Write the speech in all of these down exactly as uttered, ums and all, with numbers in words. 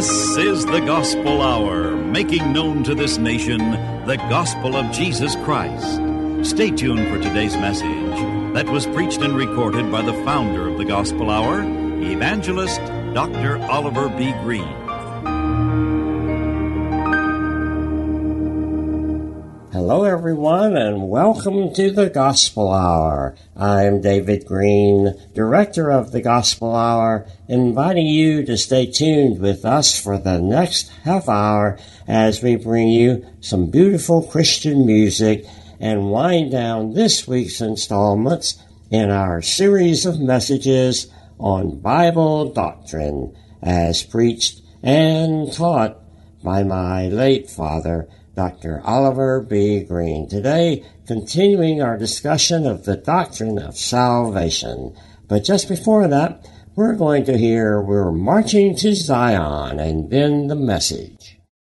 This is the Gospel Hour, making known to this nation the gospel of Jesus Christ. Stay tuned for today's message that was preached and recorded by the founder of the Gospel Hour, Evangelist Doctor Oliver B. Green. Hello, everyone, and welcome to the Gospel Hour. I'm David Green, Director of the Gospel Hour, inviting you to stay tuned with us for the next half hour as we bring you some beautiful Christian music and wind down this week's installments in our series of messages on Bible doctrine as preached and taught by my late father, Doctor Oliver B. Green. Today, continuing our discussion of the doctrine of salvation. But just before that, we're going to hear We're Marching to Zion and then the message.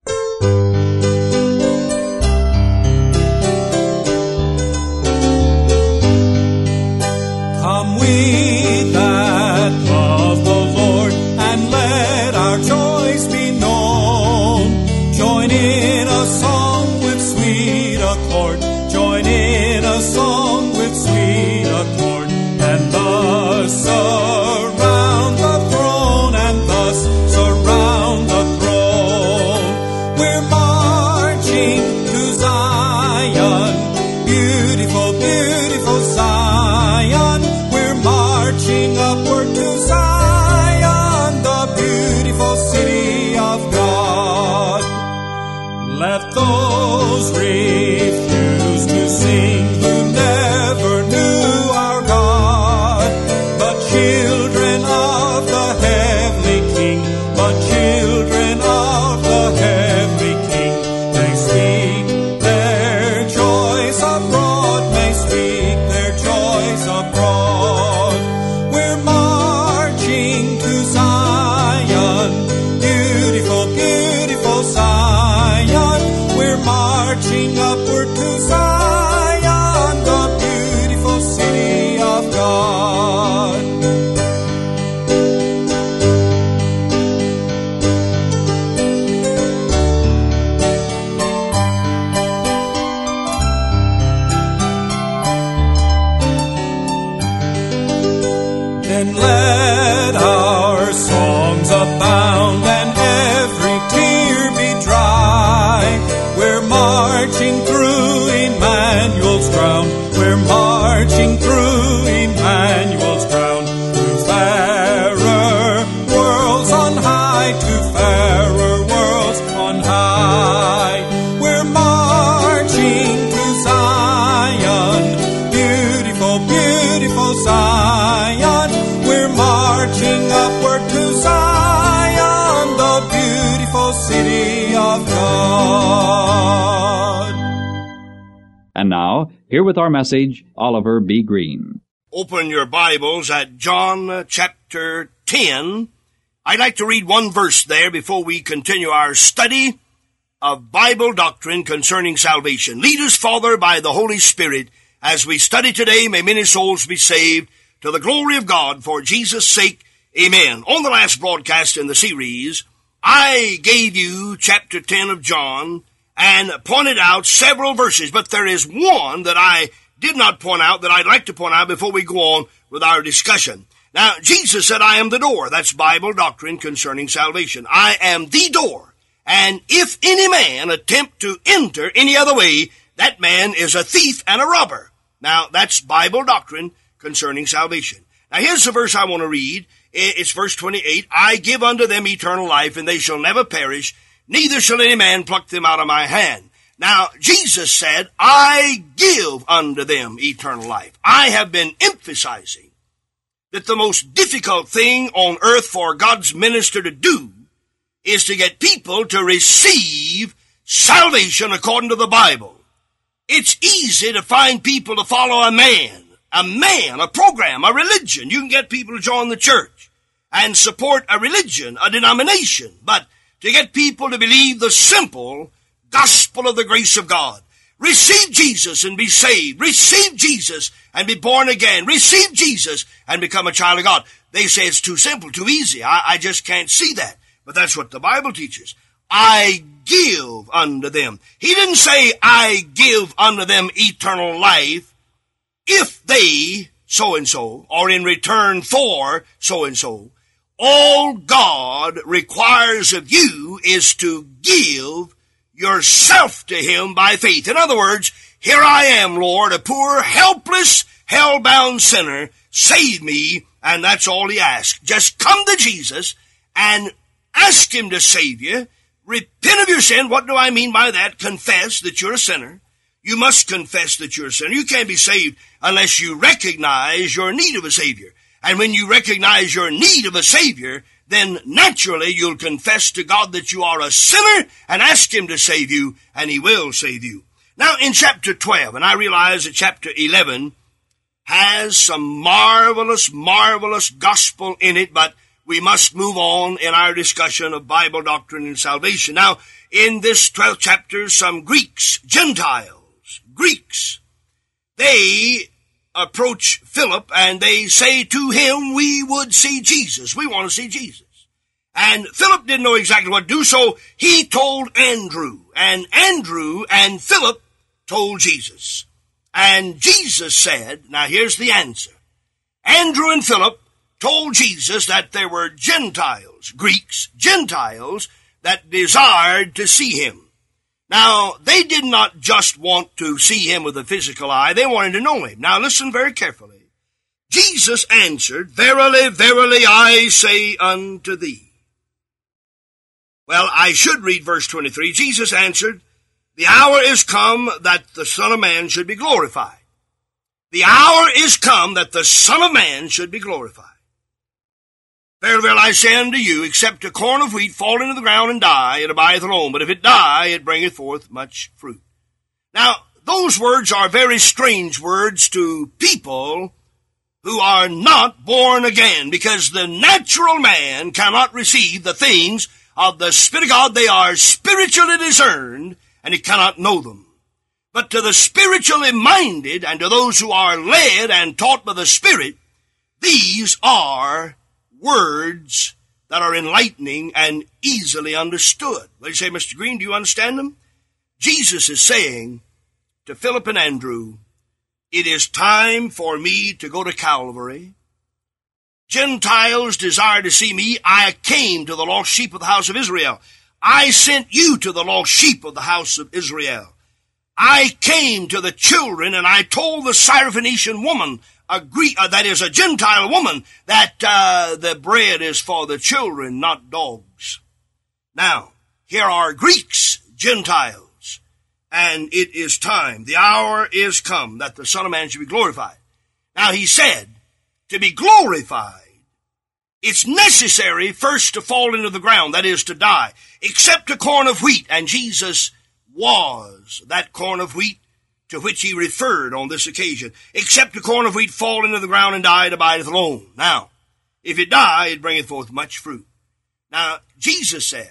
Come we that love the Lord, and let our joys be known. Join in a song with sweet accord. Join in a song with sweet accord. And thus surround the throne, and thus surround the throne. We're marching to Zion, beautiful, beautiful Zion. We're marching upward to Zion, the beautiful city of God. Let those refuse to sing who never knew our God, but children of the heavenly King, but children of the heavenly King, may speak their joys abroad, may speak their joys abroad. We're marching to Zion, beautiful, beautiful Zion. We're marching upward to Zion, the beautiful city of God. Then let our songs abound and every tear be dry. We're marching through Emmanuel's ground. We're marching through Emmanuel's ground. To fairer worlds on high, to fairer worlds on high. We're marching to Zion, beautiful, beautiful Zion. We're marching upward to Zion, the beautiful city of God. And now, here with our message, Oliver B. Green. Open your Bibles at John chapter ten. I'd like to read one verse there before we continue our study of Bible doctrine concerning salvation. Lead us, Father, by the Holy Spirit. As we study today, may many souls be saved to the glory of God for Jesus' sake. Amen. On the last broadcast in the series, I gave you chapter ten of John and pointed out several verses, but there is one that I did not point out that I'd like to point out before we go on with our discussion. Now, Jesus said, I am the door. That's Bible doctrine concerning salvation. I am the door. And if any man attempt to enter any other way, that man is a thief and a robber. Now, that's Bible doctrine concerning salvation. Now, here's the verse I want to read. It's verse twenty-eight. I give unto them eternal life, and they shall never perish, neither shall any man pluck them out of my hand. Now, Jesus said, I give unto them eternal life. I have been emphasizing that the most difficult thing on earth for God's minister to do is to get people to receive salvation according to the Bible. It's easy to find people to follow a man, a man, a program, a religion. You can get people to join the church and support a religion, a denomination, but to get people to believe the simple gospel of the grace of God, Receive Jesus and be saved. Receive Jesus and be born again. Receive Jesus and become a child of God. They say it's too simple, too easy. I, I just can't see that. But that's what the Bible teaches. I give unto them. He didn't say, I give unto them eternal life if they so-and-so, or in return for so-and-so. All God requires of you is to give yourself to Him by faith. In other words, here I am, Lord, a poor, helpless, hell-bound sinner. Save me, and that's all He asks. Just come to Jesus and ask Him to save you. Repent of your sin. What do I mean by that? Confess that you're a sinner. You must confess that you're a sinner. You can't be saved unless you recognize your need of a Savior. And when you recognize your need of a Savior, then naturally you'll confess to God that you are a sinner and ask Him to save you, and He will save you. Now, in chapter twelve, and I realize that chapter eleven has some marvelous, marvelous gospel in it, but we must move on in our discussion of Bible doctrine and salvation. Now, in this twelfth chapter, some Greeks, Gentiles, Greeks, they approach Philip and they say to him, we would see Jesus. We want to see Jesus. And Philip didn't know exactly what to do, so he told Andrew. And Andrew and Philip told Jesus. And Jesus said, now here's the answer. Andrew and Philip told Jesus that there were Gentiles, Greeks, Gentiles, that desired to see Him. Now, they did not just want to see Him with a physical eye, they wanted to know Him. Now, listen very carefully. Jesus answered, Verily, verily, I say unto thee. Well, I should read verse twenty-three. Jesus answered, The hour is come that the Son of Man should be glorified. The hour is come that the Son of Man should be glorified. Verily, verily, I say unto you, except a corn of wheat fall into the ground and die, it abideth alone. But if it die, it bringeth forth much fruit. Now, those words are very strange words to people who are not born again, because the natural man cannot receive the things of the Spirit of God. They are spiritually discerned, and he cannot know them. But to the spiritually minded, and to those who are led and taught by the Spirit, these are words that are enlightening and easily understood. Well, you say, Mister Green, do you understand them? Jesus is saying to Philip and Andrew, it is time for me to go to Calvary. Gentiles desire to see me. I came to the lost sheep of the house of Israel. I sent you to the lost sheep of the house of Israel. I came to the children, and I told the Syrophoenician woman, a Greek, uh, that is a Gentile woman, that uh, the bread is for the children, not dogs. Now, here are Greeks, Gentiles, and it is time. The hour is come that the Son of Man should be glorified. Now, he said, to be glorified, it's necessary first to fall into the ground, that is, to die, except a corn of wheat, and Jesus was that corn of wheat to which he referred on this occasion. Except a corn of wheat fall into the ground and die, it abideth alone. Now, if it die, it bringeth forth much fruit. Now, Jesus said,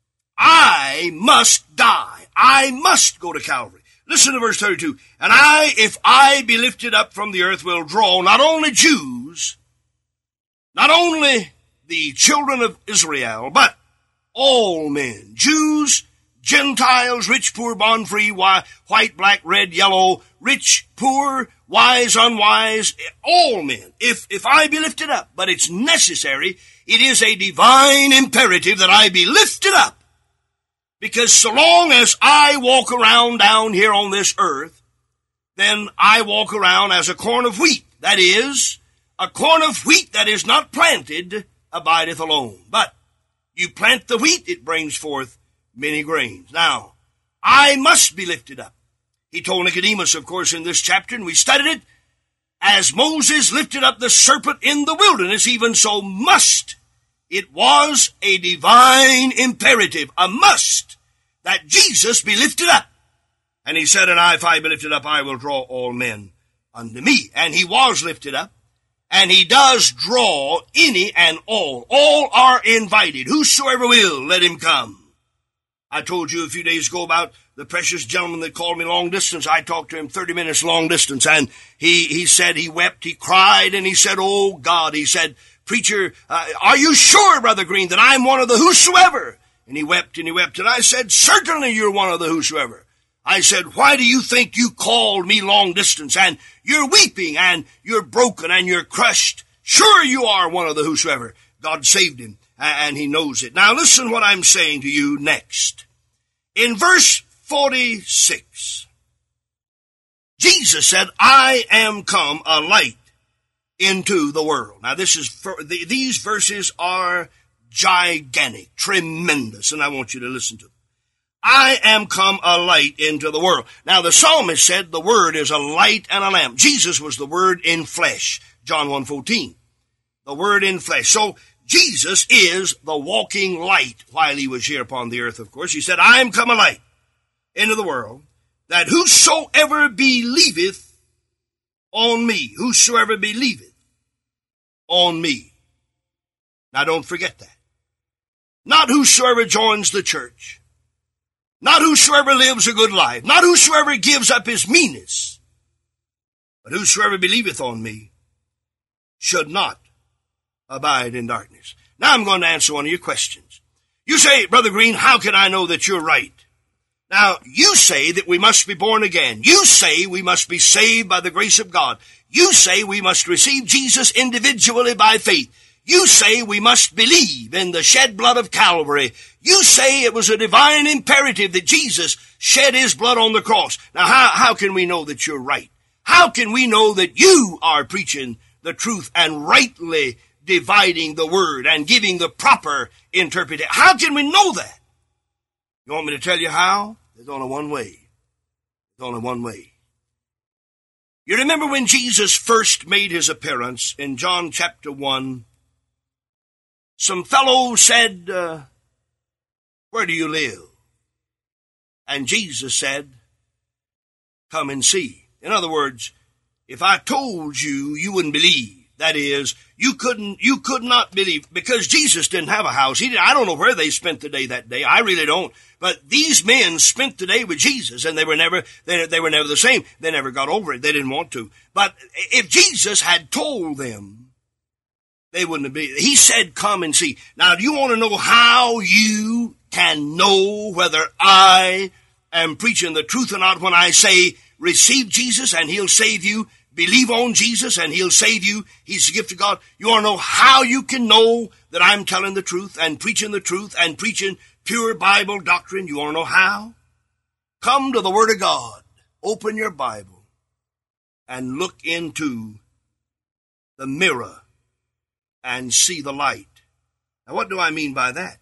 I must die. I must go to Calvary. Listen to verse thirty-two. And I, if I be lifted up from the earth, will draw not only Jews, not only the children of Israel, but all men, Jews, Gentiles, rich, poor, bond, free, white, black, red, yellow, rich, poor, wise, unwise, all men, if, if I be lifted up. But it's necessary, it is a divine imperative that I be lifted up. Because so long as I walk around down here on this earth, then I walk around as a corn of wheat. That is, a corn of wheat that is not planted abideth alone. But you plant the wheat, it brings forth many grains. Now, I must be lifted up. He told Nicodemus, of course, in this chapter, and we studied it, as Moses lifted up the serpent in the wilderness, even so must. It was a divine imperative, a must, that Jesus be lifted up. And he said, and I, if I be lifted up, I will draw all men unto me. And he was lifted up, and he does draw any and all. All are invited. Whosoever will, let him come. I told you a few days ago about the precious gentleman that called me long distance. I talked to him thirty minutes long distance, and he, he said he wept, he cried, and he said, oh God, he said, preacher, uh, are you sure, Brother Green, that I'm one of the whosoever? And he wept and he wept. And I said, certainly you're one of the whosoever. I said, why do you think you called me long distance? And you're weeping and you're broken and you're crushed. Sure you are one of the whosoever. God saved him, and he knows it. Now listen what I'm saying to you next. In verse forty-six, Jesus said, I am come a light into the world. Now this is, these verses are gigantic, tremendous, and I want you to listen to them. I am come a light into the world. Now the psalmist said the word is a light and a lamp. Jesus was the word in flesh. John one fourteen. The word in flesh. So Jesus is the walking light while he was here upon the earth, of course. He said, I am come a light into the world, that whosoever believeth on me, whosoever believeth on me. Now don't forget that. Not whosoever joins the church. Not whosoever lives a good life. Not whosoever gives up his meanness. But whosoever believeth on me should not abide in darkness. Now I'm going to answer one of your questions. You say, Brother Green, how can I know that you're right? Now, you say that we must be born again. You say we must be saved by the grace of God. You say we must receive Jesus individually by faith. You say we must believe in the shed blood of Calvary. You say it was a divine imperative that Jesus shed his blood on the cross. Now, how, how can we know that you're right? How can we know that you are preaching the truth and rightly dividing the word and giving the proper interpretation? How can we know that? You want me to tell you how? There's only one way. There's only one way. You remember when Jesus first made his appearance in John chapter one, some fellow said, uh, where do you live? And Jesus said, come and see. In other words, if I told you, you wouldn't believe. That is, you couldn't, you could not believe, because Jesus didn't have a house. He didn't, I don't know where they spent the day that day. I really don't. But these men spent the day with Jesus, and they were never, they, they were never the same. They never got over it. They didn't want to. But if Jesus had told them, they wouldn't have believed. He said, come and see. Now, do you want to know how you can know whether I am preaching the truth or not when I say, receive Jesus and he'll save you? Believe on Jesus and he'll save you. He's the gift of God. You want to know how you can know that I'm telling the truth and preaching the truth and preaching pure Bible doctrine? You want to know how? Come to the Word of God. Open your Bible and look into the mirror and see the light. Now, what do I mean by that?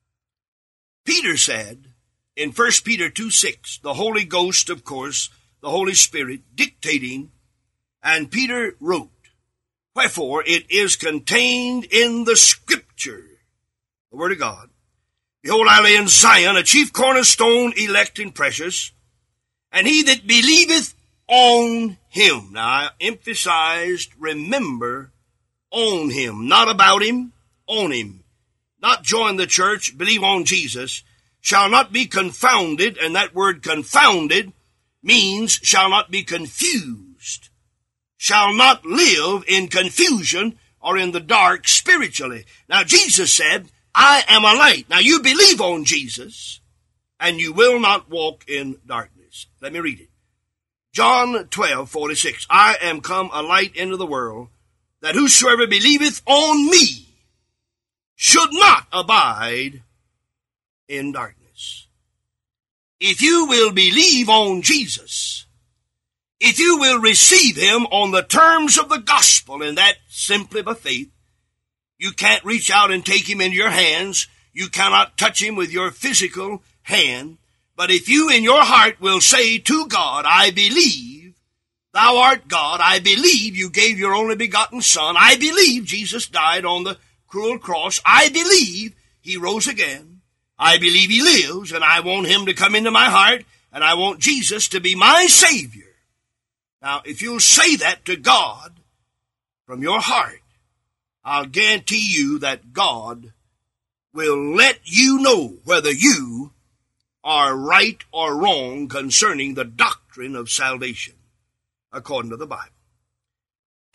Peter said in First Peter two six, the Holy Ghost, of course, the Holy Spirit, dictating, and Peter wrote, wherefore it is contained in the Scripture, the Word of God, behold, I lay in Zion a chief cornerstone, elect and precious, and he that believeth on him. Now I emphasized, remember, on him, not about him, on him. Not join the church, believe on Jesus, shall not be confounded, and that word confounded means shall not be confused, shall not live in confusion or in the dark spiritually. Now Jesus said, I am a light. Now you believe on Jesus, and you will not walk in darkness. Let me read it. John twelve forty-six, I am come a light into the world, that whosoever believeth on me should not abide in darkness. If you will believe on Jesus, if you will receive him on the terms of the gospel, and that simply by faith, you can't reach out and take him into your hands. You cannot touch him with your physical hand. But if you in your heart will say to God, I believe thou art God, I believe you gave your only begotten Son, I believe Jesus died on the cruel cross, I believe he rose again, I believe he lives, and I want him to come into my heart, and I want Jesus to be my Savior. Now, if you'll say that to God from your heart, I'll guarantee you that God will let you know whether you are right or wrong concerning the doctrine of salvation, according to the Bible.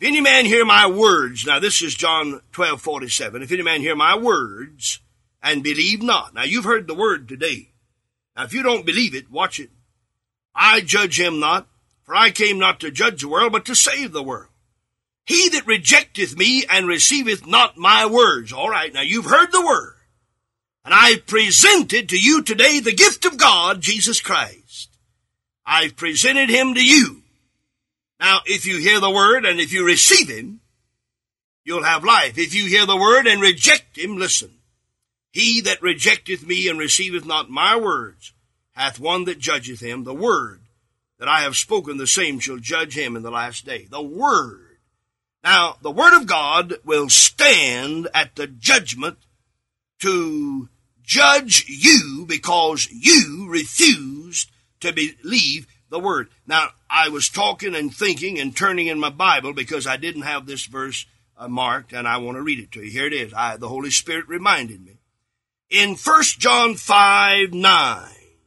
If any man hear my words, now this is John twelve forty-seven, if any man hear my words and believe not. Now you've heard the word today. Now if you don't believe it, watch it. I judge him not, for I came not to judge the world, but to save the world. He that rejecteth me and receiveth not my words. All right, now you've heard the word. And I presented to you today the gift of God, Jesus Christ. I've presented him to you. Now, if you hear the word and if you receive him, you'll have life. If you hear the word and reject him, listen. He that rejecteth me and receiveth not my words hath one that judgeth him. The word that I have spoken, the same shall judge him in the last day. The word. Now, the word of God will stand at the judgment to judge you because you refused to believe the word. Now, I was talking and thinking and turning in my Bible because I didn't have this verse uh, marked, and I want to read it to you. Here it is. I, the Holy Spirit reminded me. In First John five nine,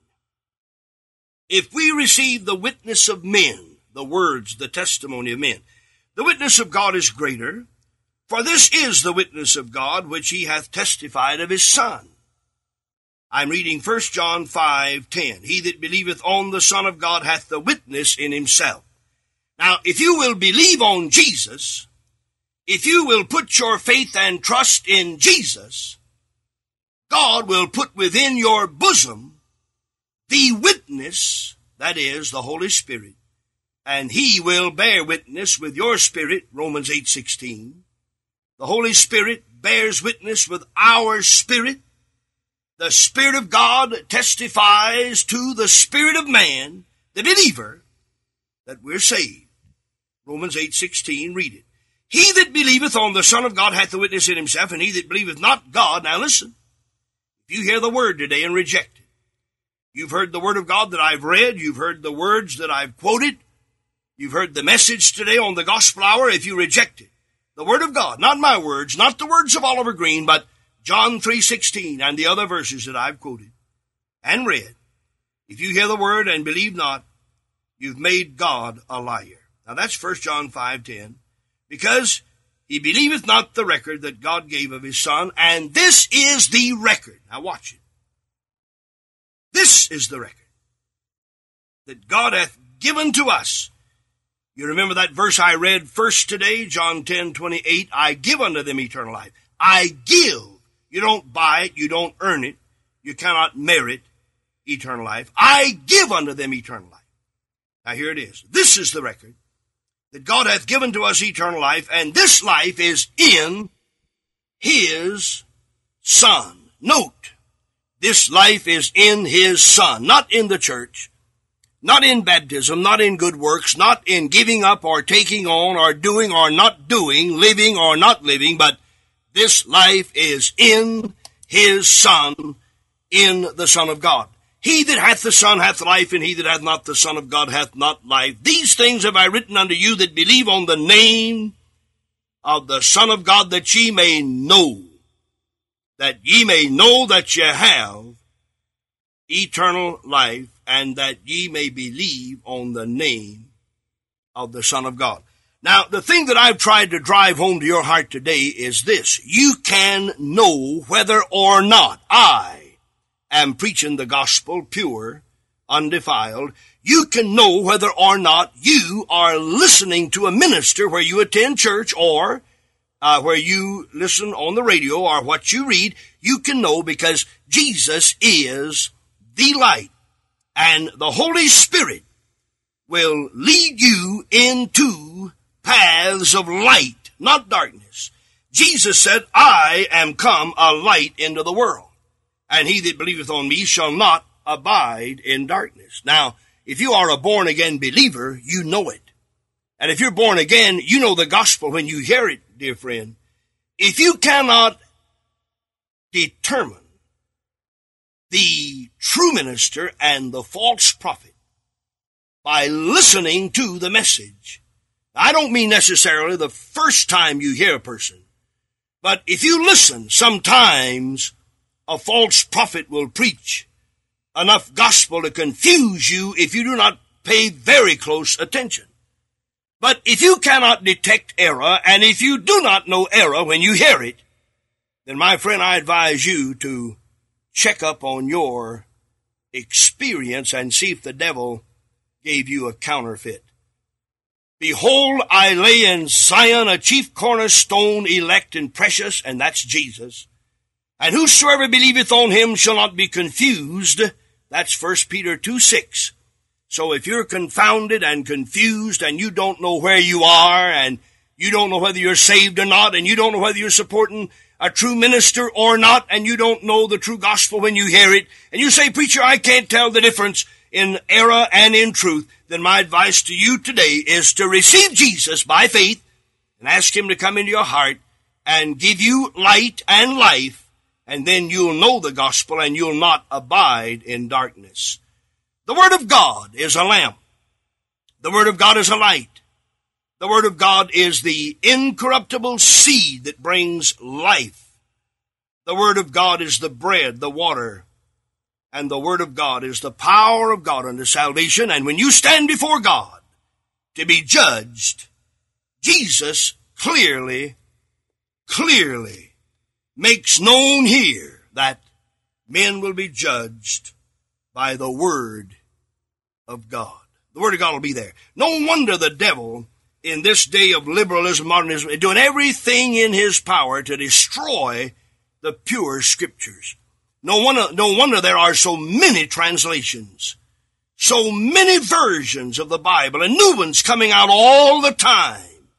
if we receive the witness of men, the words, the testimony of men, the witness of God is greater, for this is the witness of God which he hath testified of his Son. I'm reading First John five ten. He that believeth on the Son of God hath the witness in himself. Now, if you will believe on Jesus, if you will put your faith and trust in Jesus, God will put within your bosom the witness, that is, the Holy Spirit, and he will bear witness with your spirit, Romans eight sixteen. The Holy Spirit bears witness with our spirit. The Spirit of God testifies to the spirit of man, the believer, that we're saved. Romans eight sixteen, read it. He that believeth on the Son of God hath the witness in himself, and he that believeth not God. Now listen, if you hear the word today and reject it, you've heard the word of God that I've read, you've heard the words that I've quoted, you've heard the message today on the Gospel Hour. If you reject it, the word of God, not my words, not the words of Oliver Green, but John three sixteen and the other verses that I've quoted and read, if you hear the word and believe not, you've made God a liar. Now that's First John five ten, because he believeth not the record that God gave of his Son, and this is the record. Now watch it. This is the record that God hath given to us. You remember that verse I read first today, John ten twenty-eight, I give unto them eternal life. I give. You don't buy it. You don't earn it. You cannot merit eternal life. I give unto them eternal life. Now here it is. This is the record that God hath given to us eternal life, and this life is in his Son. Note, this life is in his Son, not in the church, not in baptism, not in good works, not in giving up or taking on or doing or not doing, living or not living, but this life is in his Son, in the Son of God. He that hath the Son hath life, and he that hath not the Son of God hath not life. These things have I written unto you that believe on the name of the Son of God, that ye may know, that ye may know that ye have eternal life, and that ye may believe on the name of the Son of God. Now, the thing that I've tried to drive home to your heart today is this. You can know whether or not I am preaching the gospel pure, undefiled. You can know whether or not you are listening to a minister where you attend church or uh, where you listen on the radio or what you read. You can know because Jesus is the light, and the Holy Spirit will lead you into paths of light, not darkness. Jesus said, I am come a light into the world, and he that believeth on me shall not abide in darkness. Now, if you are a born-again believer, you know it. And if you're born again, you know the gospel when you hear it, dear friend. If you cannot determine the true minister and the false prophet by listening to the message, I don't mean necessarily the first time you hear a person, but if you listen, sometimes a false prophet will preach enough gospel to confuse you if you do not pay very close attention. But if you cannot detect error, and if you do not know error when you hear it, then my friend, I advise you to check up on your experience and see if the devil gave you a counterfeit. Behold, I lay in Zion a chief cornerstone, elect and precious, and that's Jesus. And whosoever believeth on him shall not be confused. That's First Peter two six. So if you're confounded and confused and you don't know where you are and you don't know whether you're saved or not and you don't know whether you're supporting a true minister or not and you don't know the true gospel when you hear it and you say, preacher, I can't tell the difference in error and in truth, then my advice to you today is to receive Jesus by faith and ask him to come into your heart and give you light and life, and then you'll know the gospel and you'll not abide in darkness. The Word of God is a lamp. The Word of God is a light. The Word of God is the incorruptible seed that brings life. The Word of God is the bread, the water, and the Word of God is the power of God unto salvation. And when you stand before God to be judged, Jesus clearly, clearly makes known here that men will be judged by the Word of God. The Word of God will be there. No wonder the devil, in this day of liberalism, modernism, is doing everything in his power to destroy the pure Scriptures. No wonder, no wonder there are so many translations, so many versions of the Bible, and new ones coming out all the time.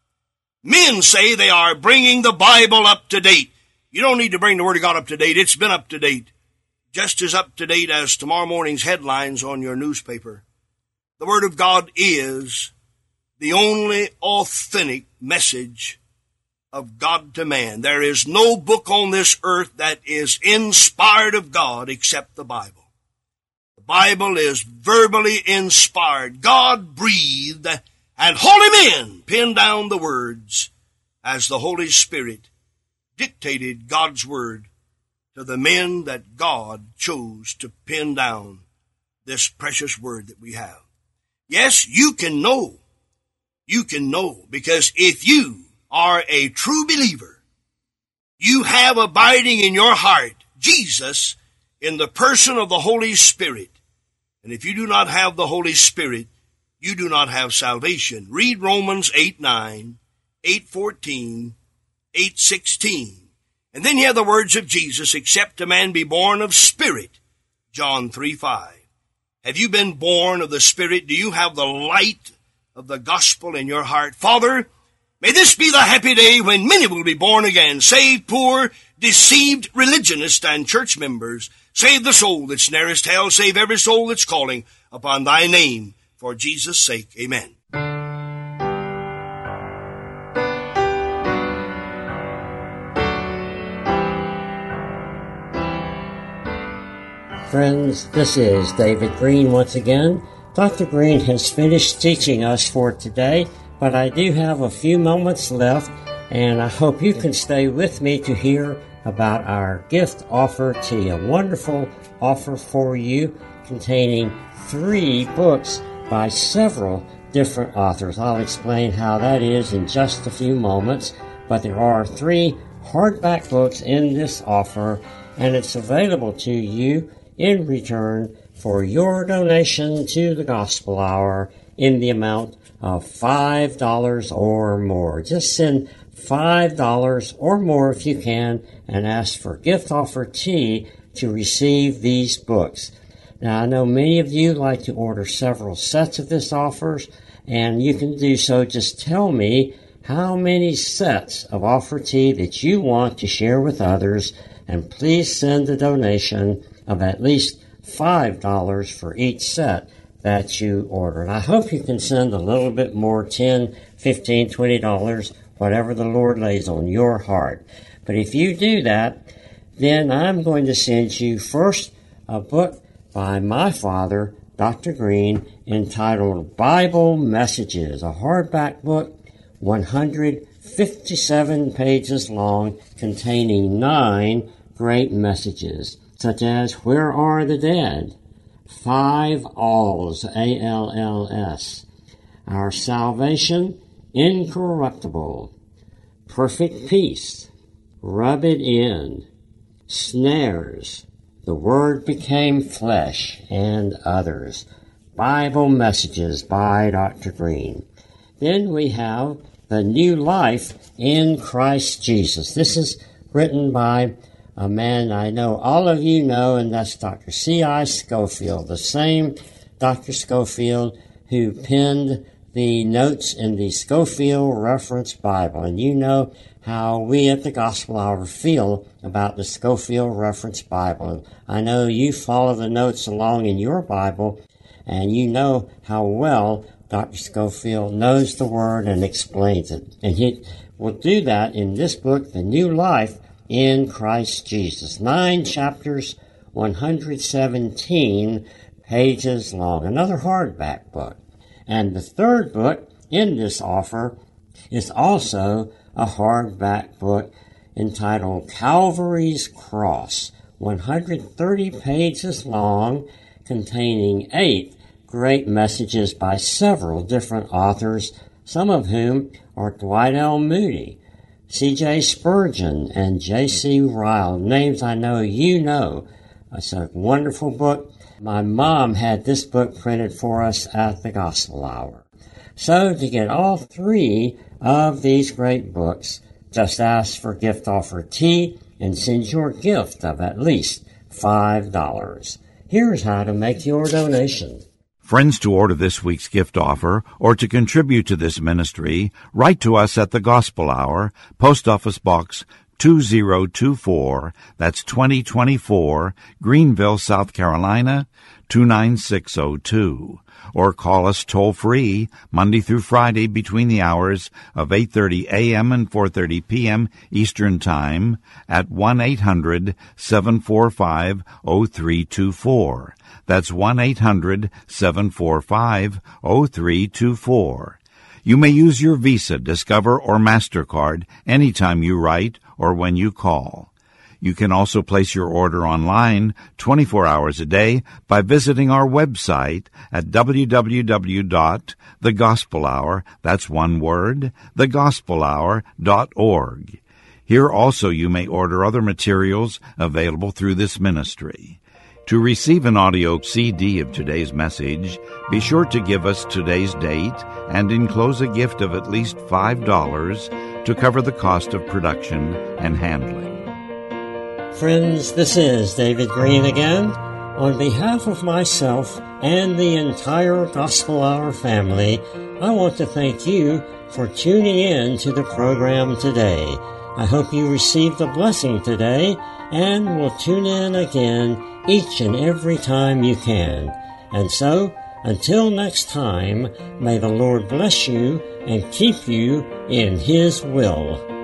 Men say they are bringing the Bible up to date. You don't need to bring the Word of God up to date. It's been up to date. Just as up to date as tomorrow morning's headlines on your newspaper. The Word of God is the only authentic message of God to man. There is no book on this earth that is inspired of God except the Bible. The Bible is verbally inspired. God breathed and holy men penned down the words as the Holy Spirit dictated God's word to the men that God chose to pen down this precious word that we have. Yes, you can know. You can know, because if you are a true believer, you have abiding in your heart Jesus in the person of the Holy Spirit. And if you do not have the Holy Spirit, you do not have salvation. Read Romans eight nine, eight fourteen, eight sixteen. And then you have the words of Jesus, except a man be born of spirit, John three five. Have you been born of the Spirit? Do you have the light of the gospel in your heart? Father, may this be the happy day when many will be born again. Save poor, deceived religionists and church members. Save the soul that's nearest hell. Save every soul that's calling upon thy name. For Jesus' sake, amen. Friends, this is David Green once again. Doctor Green has finished teaching us for today, but I do have a few moments left, and I hope you can stay with me to hear about our gift offer to you. A wonderful offer for you containing three books by several different authors. I'll explain how that is in just a few moments, but there are three hardback books in this offer, and it's available to you in return for your donation to the Gospel Hour in the amount of five dollars or more. Just send five dollars or more if you can and ask for Gift Offer T to receive these books. Now, I know many of you like to order several sets of this offers, and you can do so. Just tell me how many sets of Offer T that you want to share with others, and please send a donation of at least five dollars for each set that you order. And I hope you can send a little bit more, ten dollars, fifteen dollars, twenty dollars, whatever the Lord lays on your heart. But if you do that, then I'm going to send you first a book by my father, Doctor Green, entitled Bible Messages, a hardback book, one hundred fifty-seven pages long, containing nine great messages, such as Where Are the Dead? Five Alls, A L L S. Our Salvation incorruptible, perfect peace, rub it in, snares, the Word became flesh, and others. Bible Messages by Doctor Green. Then we have The New Life in Christ Jesus. This is written by a man I know all of you know, and that's Doctor C I Scofield, the same Doctor Scofield who penned the notes in the Scofield Reference Bible. And you know how we at the Gospel Hour feel about the Scofield Reference Bible. I know you follow the notes along in your Bible, and you know how well Doctor Scofield knows the Word and explains it. And he will do that in this book, The New Life in Christ Jesus. Nine chapters, one hundred seventeen pages long. Another hardback book. And the third book in this offer is also a hardback book entitled Calvary's Cross, one hundred thirty pages long, containing eight great messages by several different authors, some of whom are Dwight L. Moody, C J Spurgeon, and J C Ryle, names I know you know. It's a wonderful book. My mom had this book printed for us at the Gospel Hour. So to get all three of these great books, just ask for Gift Offer T and send your gift of at least five dollars. Here's how to make your donation. Friends, to order this week's gift offer or to contribute to this ministry, write to us at the Gospel Hour, Post Office Box two zero two four, that's twenty twenty-four, Greenville, South Carolina, two nine six zero two. Or call us toll-free Monday through Friday between the hours of eight thirty a.m. and four thirty p.m. Eastern Time at one eight hundred seven four five zero three two four. That's one eight hundred seven four five zero three two four. You may use your Visa, Discover, or MasterCard anytime you write or when you call. You can also place your order online twenty-four hours a day by visiting our website at w w w dot the gospel hour, that's one word, the gospel hour dot org. Here also you may order other materials available through this ministry. To receive an audio C D of today's message, be sure to give us today's date and enclose a gift of at least five dollars to cover the cost of production and handling. Friends, this is David Green again. On behalf of myself and the entire Gospel Hour family, I want to thank you for tuning in to the program today. I hope you received a blessing today and will tune in again each and every time you can. And so, until next time, may the Lord bless you and keep you in His will.